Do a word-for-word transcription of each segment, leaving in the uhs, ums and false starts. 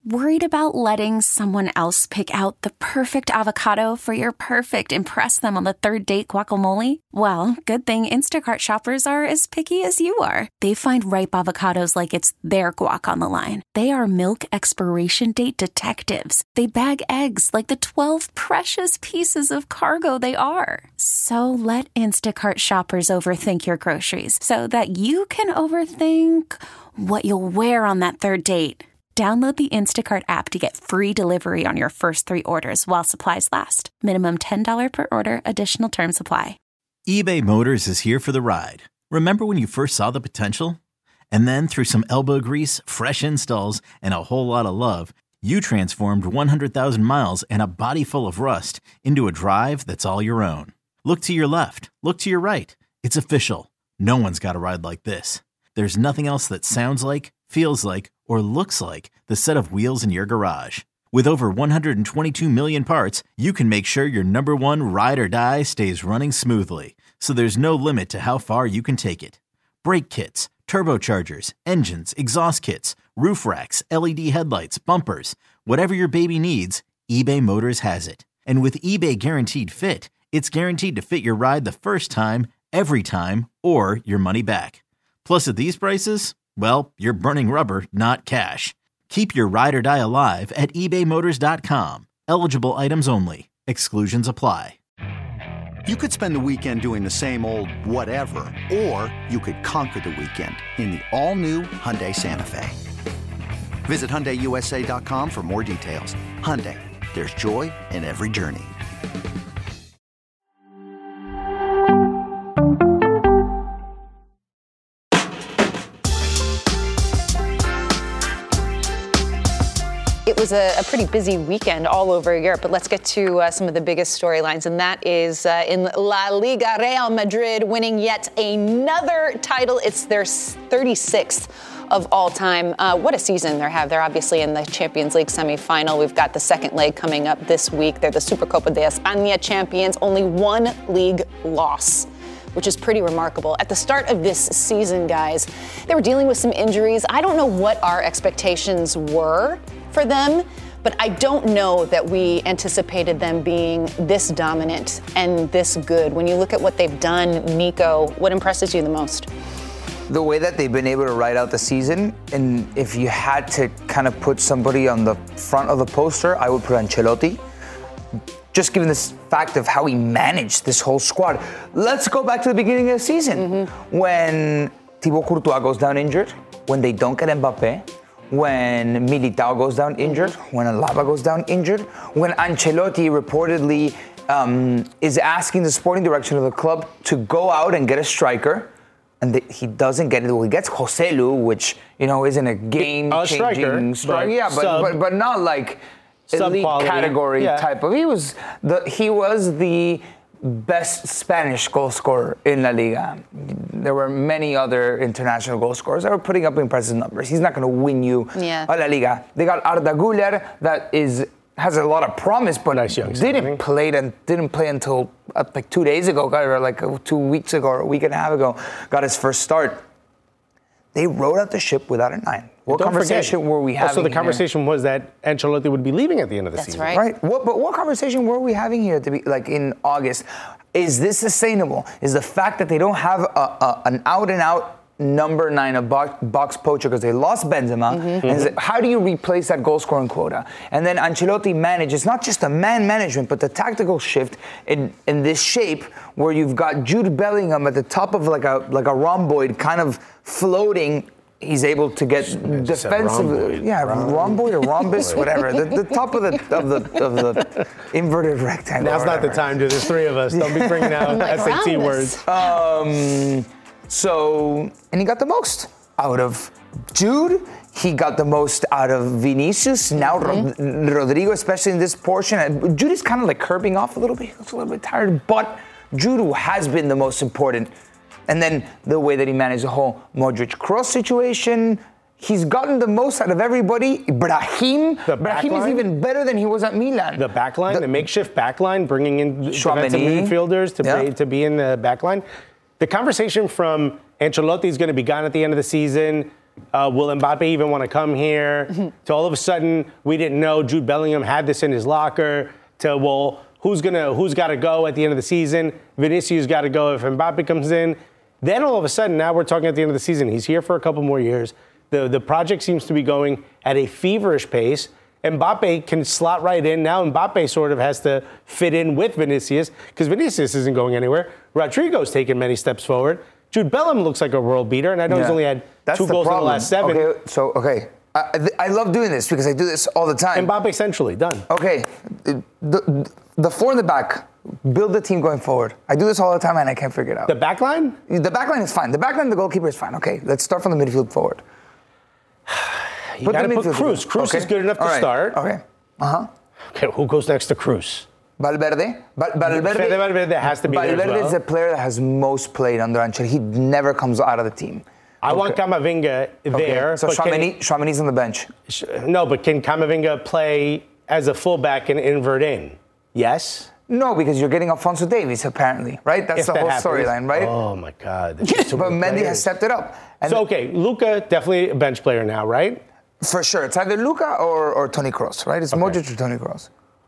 Worried about letting someone else pick out the perfect avocado for your perfect impress them on the third date guacamole? Well, good thing Instacart shoppers are as picky as you are. They find ripe avocados like it's their guac on the line. They are milk expiration date detectives. They bag eggs like the twelve precious pieces of cargo they are. So let Instacart shoppers overthink your groceries so that you can overthink what you'll wear on that third date. Download the Instacart app to get free delivery on your first three orders while supplies last. Minimum ten dollars per order. Additional terms apply. eBay Motors is here for the ride. Remember when you first saw the potential? And then through some elbow grease, fresh installs, and a whole lot of love, you transformed one hundred thousand miles and a body full of rust into a drive that's all your own. Look to your left. Look to your right. It's official. No one's got a ride like this. There's nothing else that sounds like, feels like, or looks like the set of wheels in your garage. With over one hundred twenty-two million parts, you can make sure your number one ride or die stays running smoothly. So there's no limit to how far you can take it. Brake kits, turbochargers, engines, exhaust kits, roof racks, L E D headlights, bumpers, whatever your baby needs, eBay Motors has it. And with eBay Guaranteed Fit, it's guaranteed to fit your ride the first time, every time, or your money back. Plus at these prices, well, you're burning rubber, not cash. Keep your ride or die alive at ebay motors dot com. Eligible items only. Exclusions apply. You could spend the weekend doing the same old whatever, or you could conquer the weekend in the all-new Hyundai Santa Fe. Visit Hyundai U S A dot com for more details. Hyundai, there's joy in every journey. It was a, a pretty busy weekend all over Europe, but let's get to uh, some of the biggest storylines, and that is uh, in La Liga, Real Madrid winning yet another title. It's their thirty-sixth of all time. Uh, what a season they have. They're obviously in the Champions League semifinal. We've got the second leg coming up this week. They're the Supercopa de España champions, only one league loss, which is pretty remarkable. At the start of this season, guys, they were dealing with some injuries. I don't know what our expectations were for them, but I don't know that we anticipated them being this dominant and this good. When you look at what they've done, Nico, what impresses you the most? The way that they've been able to ride out the season, and if you had to kind of put somebody on the front of the poster, I would put Ancelotti. Just given this fact of how he managed this whole squad. Let's go back to the beginning of the season. Mm-hmm. When Thibaut Courtois goes down injured, when they don't get Mbappé, when Militao goes down injured, mm-hmm. when Alaba goes down injured, when Ancelotti reportedly um, is asking the sporting direction of the club to go out and get a striker, and the, he doesn't get it. Well, he gets Joselu, which, you know, isn't a game-changing striker. Yeah, but, sub, but but not like elite category yeah. type of. He was the he was the best Spanish goal scorer in La Liga. There were many other international goal scorers that were putting up impressive numbers. He's not going to win you yeah. a La Liga. They got Arda Güler, that is has a lot of promise, but nice young didn't play and didn't play until uh, like two days ago, or like uh, two weeks ago, or a week and a half ago. Got his first start. They rode out the ship without a nine. What Don't conversation forget, were we having? Also, the conversation here? was that Ancelotti would be leaving at the end of the That's season. Right. Right. What, but what conversation were we having here to be like in August? Is this sustainable? Is the fact that they don't have a, a, an out-and-out number nine, a box, box poacher, because they lost Benzema? Mm-hmm. And mm-hmm. how do you replace that goal-scoring quota? And then Ancelotti manages not just the man management, but the tactical shift in, in this shape where you've got Jude Bellingham at the top of like a like a rhomboid, kind of floating. He's able to get defensive, yeah, rhomboid or rhombus, whatever. The, the top of the of the of the inverted rectangle. Now's not the time to. There's three of us. Don't be bringing out like S A T words. Um, so, and he got the most out of Jude. He got the most out of Vinicius. Now mm-hmm. Rod- Rodrigo, especially in this portion. Jude is kind of like curbing off a little bit. He looks a little bit tired, but Jude has been the most important. And then the way that he managed the whole Modric cross situation, he's gotten the most out of everybody. Brahim, the Brahim is even better than he was at Milan. The backline, the, the makeshift backline, bringing in defensive midfielders to, yeah. be, to be in the backline. The conversation from Ancelotti is going to be gone at the end of the season. Uh, will Mbappe even want to come here? Mm-hmm. To all of a sudden, we didn't know Jude Bellingham had this in his locker. To, well, who's gonna who's got to go at the end of the season? Vinicius got to go if Mbappe comes in. Then all of a sudden, now we're talking at the end of the season. He's here for a couple more years. The the project seems to be going at a feverish pace. Mbappe can slot right in. Now Mbappe sort of has to fit in with Vinicius because Vinicius isn't going anywhere. Rodrigo's taken many steps forward. Jude Bellingham looks like a world beater, and I know yeah. he's only had That's two goals problem. in the last seven. Okay, so, okay. I, I love doing this because I do this all the time. Mbappe centrally, done. Okay. The, the four in the back, build the team going forward. I do this all the time, and I can't figure it out. The back line? The back line is fine. The back line, the goalkeeper is fine. Okay, let's start from the midfield forward. You put gotta put Cruz. Cruz okay. is good enough to right. start. Okay. Uh-huh. Okay, who goes next to Cruz? Valverde. Val- Valverde. Valverde has to be Valverde there as well. is the player that has most played under Ancelotti. He never comes out of the team. I okay. want Camavinga there. Okay. So Tchouaméni, Tchouaméni's on the bench. No, but can Camavinga play as a fullback and invert in? Yes? No, because you're getting Alphonso Davies, apparently, right? That's if the that whole storyline, right? Oh, my God. So but Mendy players. has stepped it up. And so, okay, Luka, definitely a bench player now, right? For sure. It's either Luka or, or Toni Kroos, right? It's okay. Modric or Toni Kroos.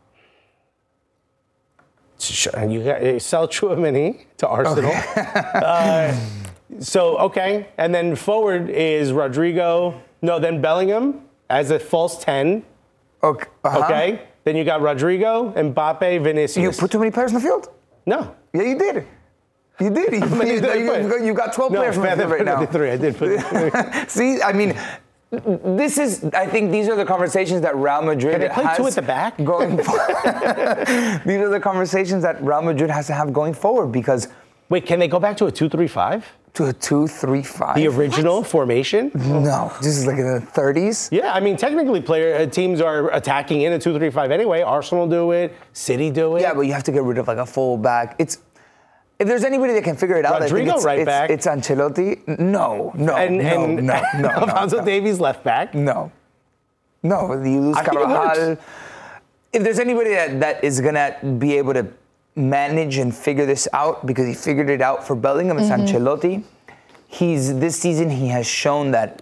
And you got, sell Tchouaméni to Arsenal. Okay. uh, so, okay. And then forward is Rodrigo. No, then Bellingham as a false ten. Okay. Uh-huh. Okay. Then you got Rodrigo, Mbappe, Vinicius. You put too many players in the field? No. Yeah, you did. You did. You, you, you, you, you got twelve no, players in the field right now. Three. I did put three. See, I mean, this is, I think these are the conversations that Real Madrid Can they play has two at the back? Going These are the conversations that Real Madrid has to have going forward because... Wait, can they go back to a two three five? To a two three five? The original what? formation? No, this is like in the thirties. Yeah, I mean, technically player uh, teams are attacking in a two three five anyway. Arsenal do it, City do it. Yeah, but you have to get rid of like a full back. It's... If there's anybody that can figure it out, Rodrigo I think it's, right it's, back. It's Ancelotti. No, no, and, no, and, no, no, no. Alphonso no. Davies left back. No, no. You lose Carvajal. If there's anybody that, that is gonna be able to manage and figure this out, because he figured it out for Bellingham, it's mm-hmm. Ancelotti. He's this season he has shown that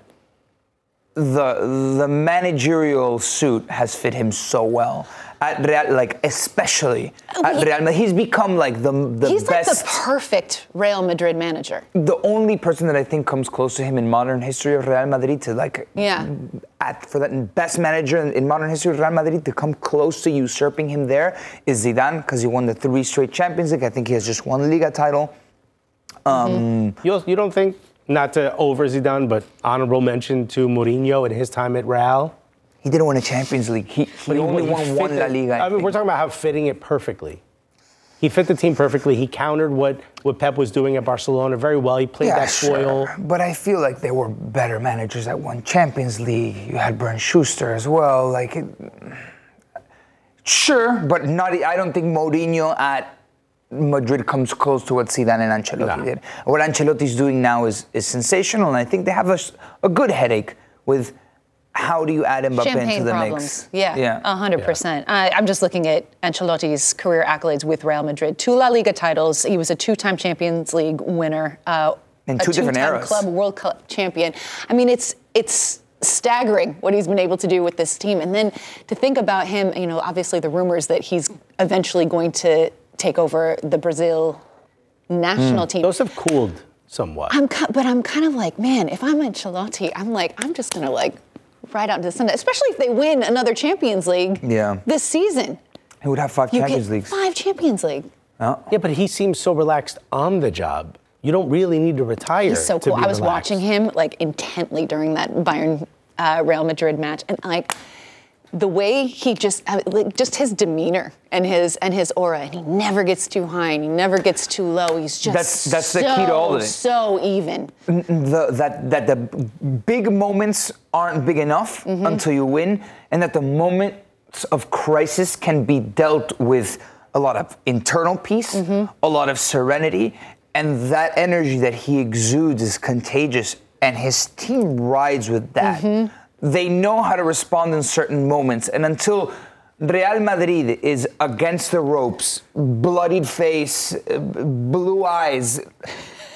the the managerial suit has fit him so well. At Real, like especially at Real Madrid, he's become like the the he's best. He's like the perfect Real Madrid manager. The only person that I think comes close to him in modern history of Real Madrid to like, yeah, at for that best manager in, in modern history of Real Madrid to come close to usurping him there is Zidane, because he won the three straight Champions League. I think he has just one Liga title. Um, mm-hmm. You you don't think, not to over Zidane, but honorable mention to Mourinho in his time at Real? He didn't win a Champions League. He, he only he won one La Liga. I, I mean, we're talking about how fitting it perfectly. He fit the team perfectly. He countered what, what Pep was doing at Barcelona very well. He played yeah, that foil. Sure. But I feel like there were better managers that won Champions League. You had Bernd Schuster as well. Like, it, sure, but not. I don't think Mourinho at Madrid comes close to what Zidane and Ancelotti no. did. What Ancelotti's doing now is, is sensational, and I think they have a, a good headache with how do you add Mbappe Champagne into the problems. mix? Yeah, yeah, one hundred percent. Yeah. Uh, I'm just looking at Ancelotti's career accolades with Real Madrid. Two La Liga titles. He was a two-time Champions League winner. Uh, In two a different two-time eras. Club World Cup champion. I mean, it's it's staggering what he's been able to do with this team. And then to think about him, you know, obviously the rumors that he's eventually going to take over the Brazil national mm. team. Those have cooled somewhat. I'm, but I'm kind of like, man, if I'm Ancelotti, I'm like, I'm just going to like right out into the Sunday, especially if they win another Champions League yeah. this season. He would have five you Champions get Leagues. Five Champions League. Oh. Yeah, but he seems so relaxed on the job. You don't really need to retire. He's so cool. To be I was relaxed. watching him like intently during that Bayern uh, Real Madrid match, and like the way he just uh, like, just his demeanor and his and his aura, and he never gets too high and he never gets too low. He's just that's that's so, the key to all of it. So even. The, that that the big moments aren't big enough mm-hmm. until you win, and that the moments of crisis can be dealt with a lot of internal peace, mm-hmm. a lot of serenity, and that energy that he exudes is contagious, and his team rides with that. Mm-hmm. They know how to respond in certain moments, and until Real Madrid is against the ropes, bloodied face, blue eyes,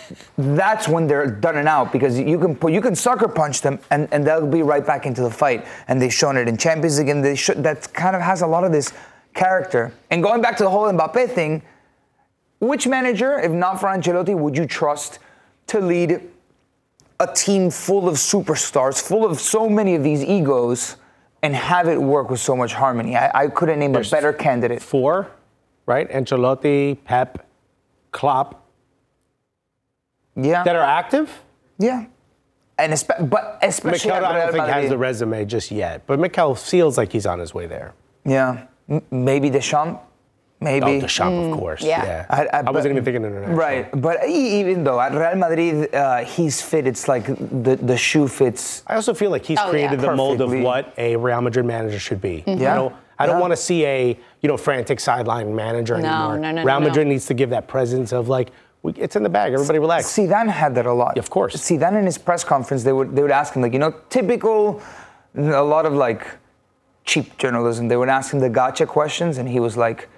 that's when they're done and out, because you can put, you can sucker punch them and, and they'll be right back into the fight. And they've shown it in Champions League, and they should, that kind of has a lot of this character. And going back to the whole Mbappe thing, which manager, if not for Ancelotti, would you trust to lead a team full of superstars, full of so many of these egos, and have it work with so much harmony? I, I couldn't name There's a better candidate. Four, right? Ancelotti, Pep, Klopp. Yeah. That are active? Yeah. And espe- but especially Mikel, at I don't think Madrid. has the resume just yet, but Mikel feels like he's on his way there. Yeah. M- maybe Deschamps. Maybe. Oh, Deschamps, mm, of course. Yeah. yeah. I, I, I wasn't even thinking international. Right. But even though at Real Madrid, uh, he's fit, it's like the, the shoe fits. I also feel like he's oh, created yeah. the mold of Perfectly. what a Real Madrid manager should be. Mm-hmm. Yeah. I don't, I don't Yeah. want to see a, you know, frantic sideline manager No, anymore. no, no, Real no, Madrid no. needs to give that presence of like, we, it's in the bag, everybody relax. Zidane had that a lot. Yeah, of course. Zidane in his press conference, they would they would ask him, like, you know, typical, a lot of like cheap journalism. They would ask him the gotcha questions, and he was like,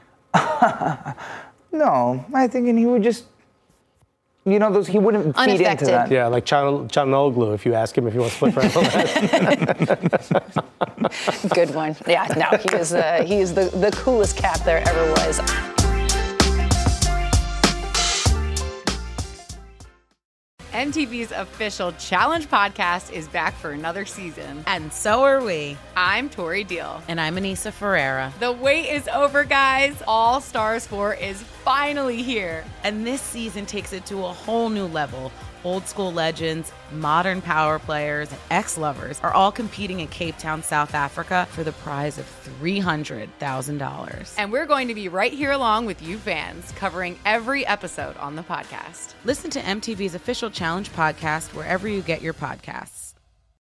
no, I think, and he would just, you know, those he wouldn't feed into Unaffected. that. Yeah, like Can- Canoglu, if you ask him if he wants to play for M L S. Good one. Yeah, no, he is uh, he is the, the coolest cat there ever was. M T V's official Challenge podcast is back for another season. And so are we. I'm Tori Deal. And I'm Anissa Ferreira. The wait is over, guys. All Stars four is finally here. And this season takes it to a whole new level. Old school legends, modern power players, and ex-lovers are all competing in Cape Town, South Africa for the prize of three hundred thousand dollars. And we're going to be right here along with you fans, covering every episode on the podcast. Listen to M T V's official Challenge podcast wherever you get your podcasts.